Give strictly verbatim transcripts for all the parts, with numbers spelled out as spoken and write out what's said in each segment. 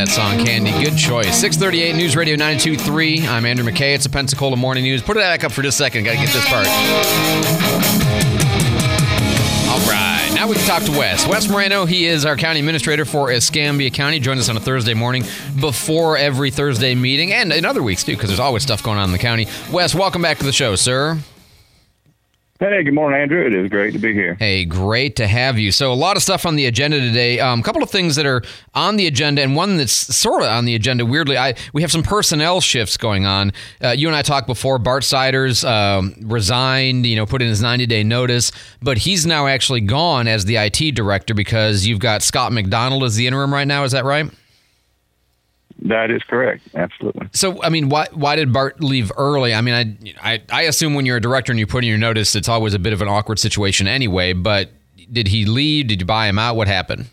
that song, Candy. Good choice. six thirty-eight News Radio ninety-two point three. I'm Andrew McKay. It's a Pensacola Morning News. Put it back up for just a second. Got to get this part. All right. Now we can talk to Wes. Wes Moreno, he is our county administrator for Escambia County. Joins us on a Thursday morning before every Thursday meeting, and in other weeks, too, because there's always stuff going on in the county. Wes, welcome back to the show, sir. Hey, good morning, Andrew. It is great to be here. Hey, great to have you. So a lot of stuff on the agenda today. A um, couple of things that are on the agenda, and one that's sort of on the agenda, weirdly. I We have some personnel shifts going on. Uh, you and I talked before. Bart Siders um, resigned, you know, put in his ninety-day notice, but he's now actually gone as the I T director because you've got Scott McDonald as the interim right now. Is that right? That is correct. Absolutely. So, I mean, why why did Bart leave early? I mean, I, I I assume when you're a director and you put in your notice, it's always a bit of an awkward situation anyway, but did he leave? Did you buy him out? What happened?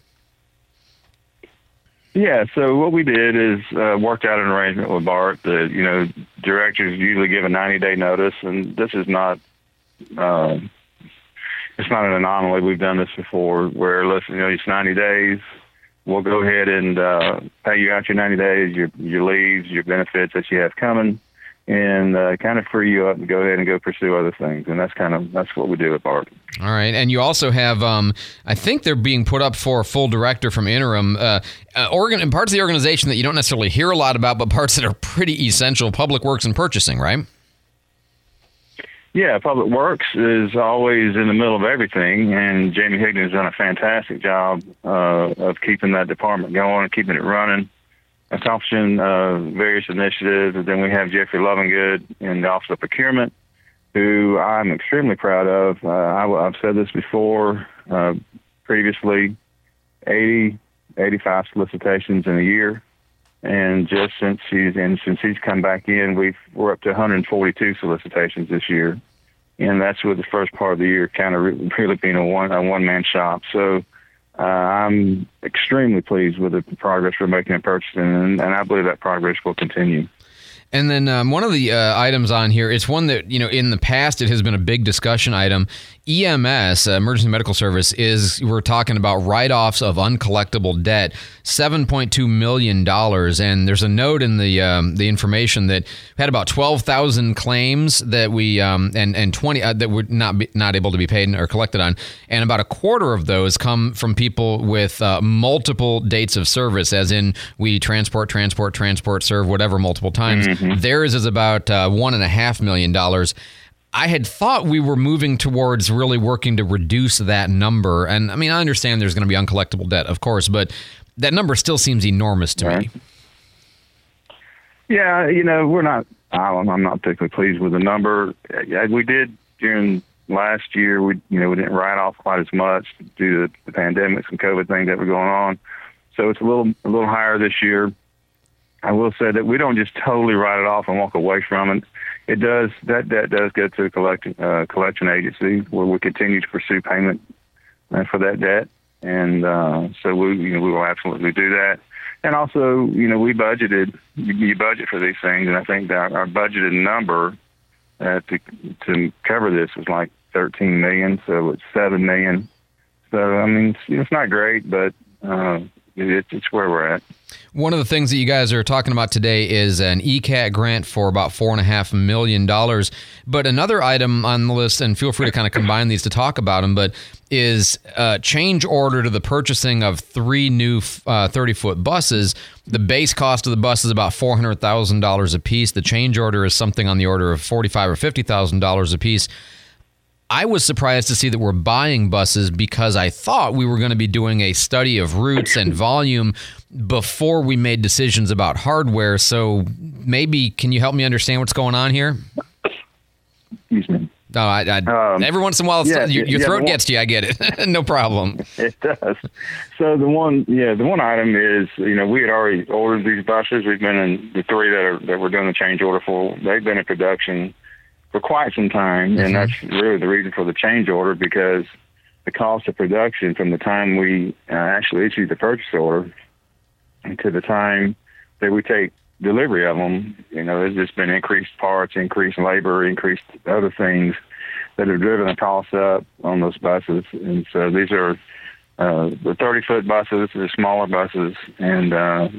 Yeah, so what we did is uh, worked out an arrangement with Bart that, you know, directors usually give a ninety-day notice, and this is not, uh, it's not an anomaly. We've done this before where, listen, you know, it's ninety days. We'll go ahead and uh, pay you out your ninety days, your your leaves, your benefits that you have coming, and uh, kind of free you up to go ahead and go pursue other things. And that's kind of that's what we do at Bart. All right, and you also have, um, I think they're being put up for a full director from interim. Uh, uh, organ parts of the organization that you don't necessarily hear a lot about, but parts that are pretty essential: public works and purchasing, right? Yeah, Public Works is always in the middle of everything, and Jamie Higdon has done a fantastic job uh, of keeping that department going, keeping it running, accomplishing uh, various initiatives. And then we have Jeffrey Lovingood in the Office of Procurement, who I'm extremely proud of. Uh, I, I've said this before uh, previously, eighty, eighty-five solicitations in a year. And just since he's and since he's come back in, we've we're up to one hundred forty-two solicitations this year, and that's with the first part of the year kind of really being a one a one man shop. So uh, I'm extremely pleased with the progress we're making in purchasing, and, and I believe that progress will continue. And then um, one of the uh, items on here is one that, you know, in the past it has been a big discussion item. E M S, uh, Emergency Medical Service, is we're talking about write-offs of uncollectible debt, seven point two million dollars. And there's a note in the um, the information that we had about twelve thousand claims that we um, and and twenty uh, that were not be, not able to be paid or collected on, and about a quarter of those come from people with uh, multiple dates of service, as in we transport, transport, transport, serve, whatever, multiple times. Mm-hmm. Theirs is about uh, one and a half million dollars. I had thought we were moving towards really working to reduce that number. And I mean, I understand there's going to be uncollectible debt, of course, but that number still seems enormous to right. me. Yeah, you know, we're not, I'm not particularly pleased with the number. We did during last year, we, you know, we didn't write off quite as much due to the pandemics and COVID things that were going on. So it's a little, a little higher this year. I will say that we don't just totally write it off and walk away from it. It does that that does go to a collection uh, collection agency where we continue to pursue payment uh, for that debt, and uh, so we you know we will absolutely do that. And also, you know, we budgeted you, you budget for these things, and I think that our budgeted number uh, to to cover this was like thirteen million, so it's seven million. So I mean, it's, it's not great, but uh, it, it's where we're at. One of the things that you guys are talking about today is an E C A T grant for about four and a half million dollars. But another item on the list, and feel free to kind of combine these to talk about them, but is a change order to the purchasing of three new uh, thirty-foot buses. The base cost of the bus is about four hundred thousand dollars a piece. The change order is something on the order of forty-five thousand dollars or fifty thousand dollars a piece. I was surprised to see that we're buying buses because I thought we were going to be doing a study of routes and volume before we made decisions about hardware. So maybe, can you help me understand what's going on here? Excuse me. No, I, I, um, every once in a while, yeah, your, your yeah, throat one, gets to you. I get it. No problem. It does. So the one, yeah, the one item is, you know, we had already ordered these buses. We've been in the three that are that we're doing the change order for. They've been in production for quite some time, mm-hmm. and that's really the reason for the change order, because the cost of production from the time we uh, actually issue the purchase order to the time that we take delivery of them, you know, there's just been increased parts, increased labor, increased other things that have driven the cost up on those buses. And so these are uh, the thirty-foot buses, the smaller buses, and uh, we,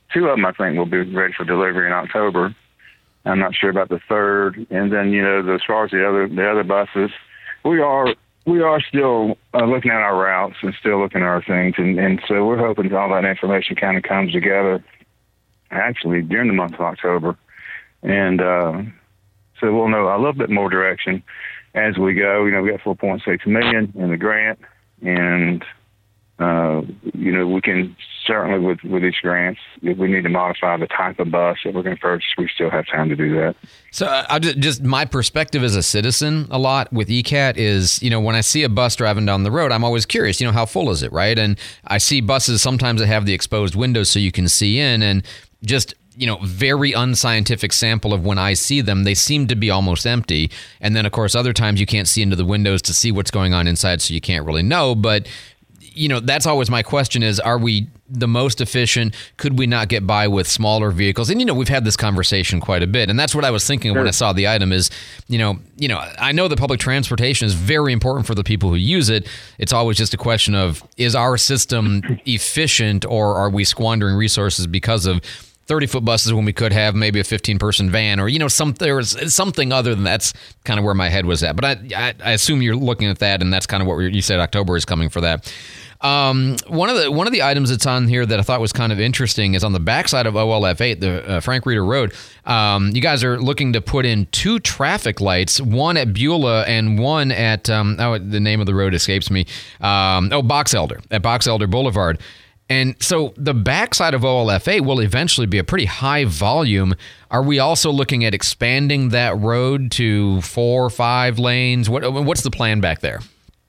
two of them I think will be ready for delivery in October. I'm not sure about the third. And then, you know, as far as the other the other buses, we are we are still uh, looking at our routes and still looking at our things. And, and so we're hoping all that information kind of comes together actually during the month of October. And uh, so we'll know a little bit more direction as we go. You know, we got four point six million dollars in the grant, and Uh, you know, we can certainly with, with each grant, if we need to modify the type of bus that we're going to purchase, we still have time to do that. So uh, I just, just my perspective as a citizen a lot with E C A T is, you know, when I see a bus driving down the road, I'm always curious, you know, how full is it, right? And I see buses sometimes that have the exposed windows so you can see in, and just, you know, very unscientific sample of when I see them, they seem to be almost empty. And then, of course, other times you can't see into the windows to see what's going on inside, so you can't really know. But you know, that's always my question is, are we the most efficient? Could we not get by with smaller vehicles? And, you know, we've had this conversation quite a bit. And that's what I was thinking sure. when I saw the item is, you know, you know, I know that public transportation is very important for the people who use it. It's always just a question of, is our system efficient, or are we squandering resources because of thirty-foot buses when we could have maybe a fifteen-person van, or, you know, some, there's something other than that's kind of where my head was at. But I, I, I assume you're looking at that, and that's kind of what you said October is coming for that. Um, one of the one of the items that's on here that I thought was kind of interesting is on the backside of O L F eight, the uh, Frank Reeder Road. Um, you guys are looking to put in two traffic lights, one at Beulah and one at um, oh, the name of the road escapes me. Um, oh, Box Elder at Box Elder Boulevard. And so the backside of O L F eight will eventually be a pretty high volume. Are we also looking at expanding that road to four or five lanes? What what's the plan back there?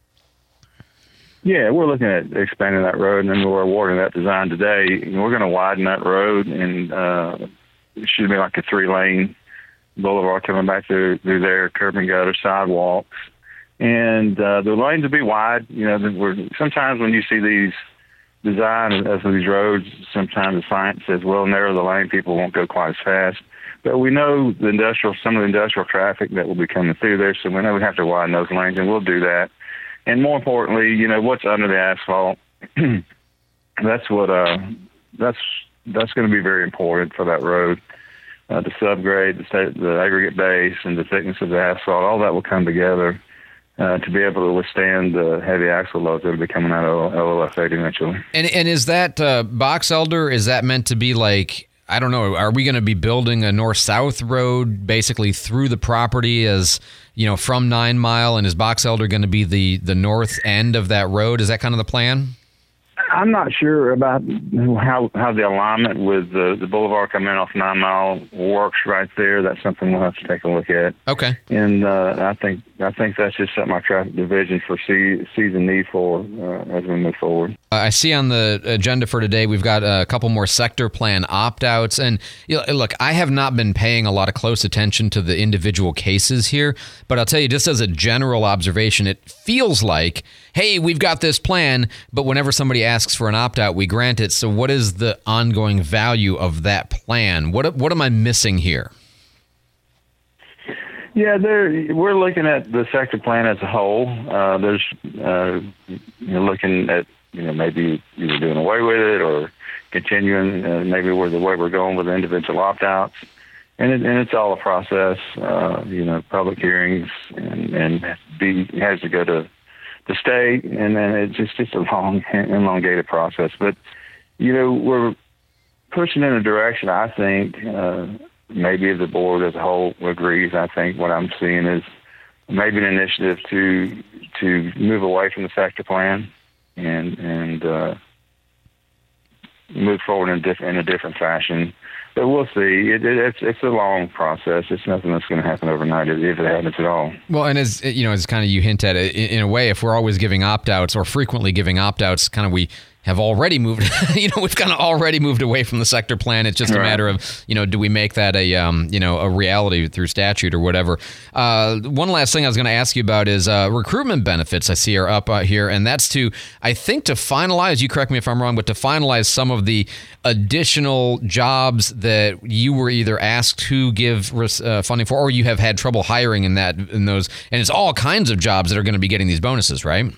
Yeah, we're looking at expanding that road, and then we're awarding that design today. We're going to widen that road, and uh, it should be like a three-lane boulevard coming back through, through there, curb and gutter, sidewalks. And uh, the lanes will be wide. You know, we're, sometimes when you see these design of these roads, sometimes the science says, well, narrow the lane, people won't go quite as fast. But we know the industrial, some of the industrial traffic that will be coming through there, so we know we have to widen those lanes, and we'll do that. And more importantly, you know, what's under the asphalt, that's what, uh, that's, that's going to be very important for that road. Uh, the subgrade, the, state, the aggregate base, and the thickness of the asphalt, all that will come together uh, to be able to withstand the heavy axle loads that will be coming out of O L F eight eventually. And, and is that uh, Box Elder, is that meant to be like, I don't know, are we going to be building a north-south road basically through the property as, you know, from Nine Mile, and is Box Elder going to be the, the north end of that road? Is that kind of the plan? I'm not sure about how how the alignment with the, the boulevard coming off Nine Mile works right there. That's something we'll have to take a look at. Okay. And uh, I think I think that's just something our traffic division foresee sees a need for uh, as we move forward. I see on the agenda for today we've got a couple more sector plan opt-outs. And you know, look, I have not been paying a lot of close attention to the individual cases here, but I'll tell you, just as a general observation, it feels like, hey, we've got this plan, but whenever somebody asks for an opt-out, we grant it. So what is the ongoing value of that plan? What what am I missing here? Yeah, there, we're looking at the sector plan as a whole. Uh, there's uh, you're looking at, you know, maybe either doing away with it or continuing uh, maybe where the way we're going with the individual opt-outs. And, it, and it's all a process, uh, you know, public hearings, and, and be, it has to go to the state, and then it's just, just a long, elongated process. But, you know, we're pushing in a direction, I think, uh, maybe the board as a whole agrees. I think what I'm seeing is maybe an initiative to to move away from the sector plan and and uh, move forward in a, diff- in a different fashion. But we'll see. It, it, it's it's a long process. It's nothing that's going to happen overnight, if it happens at all. Well, and as you know, as kind of you hint at it, in a way, if we're always giving opt-outs or frequently giving opt-outs, kind of we have already moved, you know, we've kind of already moved away from the sector plan. It's just a right. matter of, you know, do we make that a, um, you know, a reality through statute or whatever? Uh, one last thing I was going to ask you about is uh, recruitment benefits I see are up uh, here. And that's to, I think to finalize, you correct me if I'm wrong, but to finalize some of the additional jobs that you were either asked to give uh, funding for, or you have had trouble hiring in that, in those. And it's all kinds of jobs that are going to be getting these bonuses, right?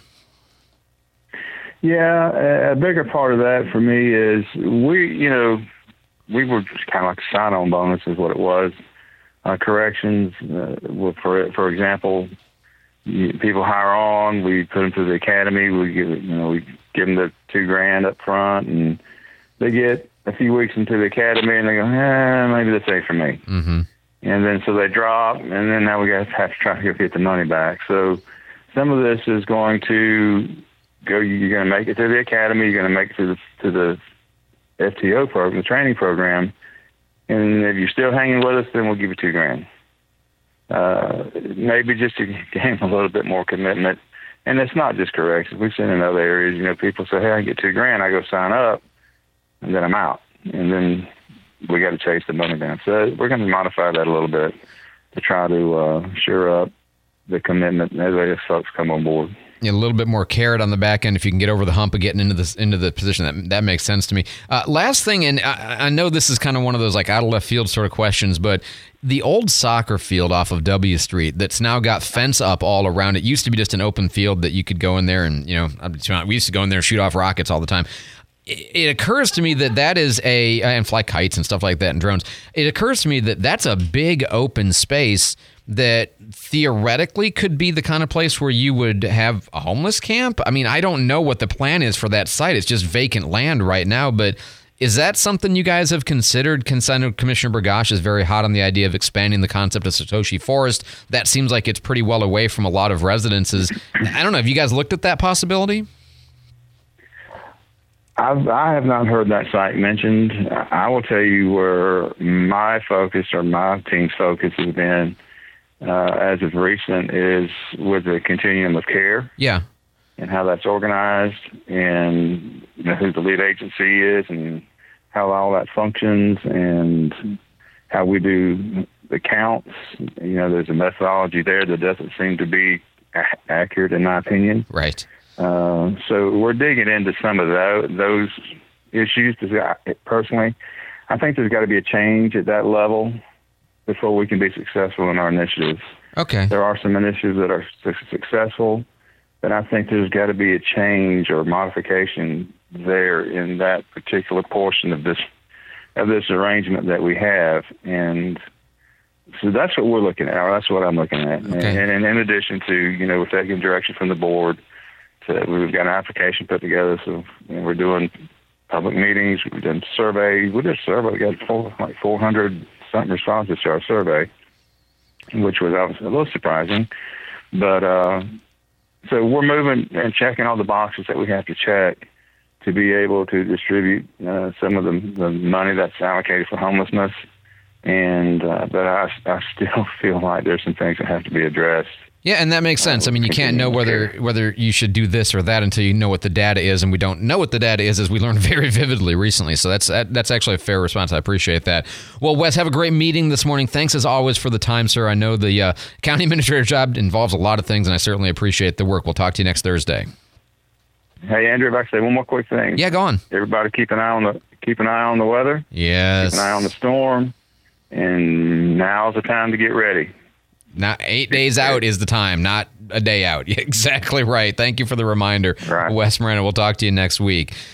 Yeah, a bigger part of that for me is we, you know, we were just kind of like a sign-on bonus is what it was. Uh, corrections, uh, for for example, you, people hire on, we put them through the academy, we give you know we give them the two grand up front, and they get a few weeks into the academy, and they go, eh, maybe this ain't for me. Mm-hmm. And then so they drop, and then now we got to have to try to get the money back. So some of this is going to go. You're going to make it to the academy. You're going to make it to the to the F T O program, the training program. And if you're still hanging with us, then we'll give you two grand. Uh, maybe just to gain a little bit more commitment. And it's not just corrections. We've seen in other areas, you know, people say, hey, I get two grand, I go sign up, and then I'm out. And then we got to chase the money down. So we're going to modify that a little bit to try to uh, shore up the commitment as those folks come on board. A little bit more carrot on the back end if you can get over the hump of getting into this into the position. That that makes sense to me. Uh, last thing, and I, I know this is kind of one of those like out of left field sort of questions, but the old soccer field off of W Street that's now got fence up all around it used to be just an open field that you could go in there and, you know, we used to go in there and shoot off rockets all the time. It occurs to me that that is a, and fly kites and stuff like that and drones. It occurs to me that that's a big open space that theoretically could be the kind of place where you would have a homeless camp. I mean, I don't know what the plan is for that site. It's just vacant land right now, but is that something you guys have considered? I know Commissioner Burgash is very hot on the idea of expanding the concept of Satoshi Forest. That seems like it's pretty well away from a lot of residences. I don't know. Have you guys looked at that possibility? I've, I have not heard that site mentioned. I will tell you where my focus or my team's focus has been uh, as of recent is with the continuum of care. Yeah. And how that's organized and you know, who the lead agency is and how all that functions and how we do the counts. You know, there's a methodology there that doesn't seem to be a- accurate in my opinion. Right. Uh, so we're digging into some of those, those issues. Personally, I think there's got to be a change at that level before we can be successful in our initiatives. Okay. There are some initiatives that are su- successful, but I think there's got to be a change or modification there in that particular portion of this of this arrangement that we have. And so that's what we're looking at, or that's what I'm looking at. Okay. And, and in addition to, you know, we're taking direction from the board. So we've got an application put together, so you know, we're doing public meetings, we've done surveys. We did a survey, we got four, like four hundred something responses to our survey, which was obviously a little surprising. But uh, so we're moving and checking all the boxes that we have to check to be able to distribute uh, some of the, the money that's allocated for homelessness. And uh, but I, I still feel like there's some things that have to be addressed. Yeah, and that makes sense. I mean, you can't know whether whether you should do this or that until you know what the data is, and we don't know what the data is, as we learned very vividly recently. So that's that, that's actually a fair response. I appreciate that. Well, Wes, have a great meeting this morning. Thanks as always for the time, sir. I know the uh, county administrator job involves a lot of things, and I certainly appreciate the work. We'll talk to you next Thursday. Hey, Andrew, if I could say one more quick thing. Yeah, go on. Everybody, keep an eye on the keep an eye on the weather. Yes. Keep an eye on the storm, and now's the time to get ready. Not eight days out is the time, not a day out. Exactly right. Thank you for the reminder, right. Wes Moreno. We'll talk to you next week.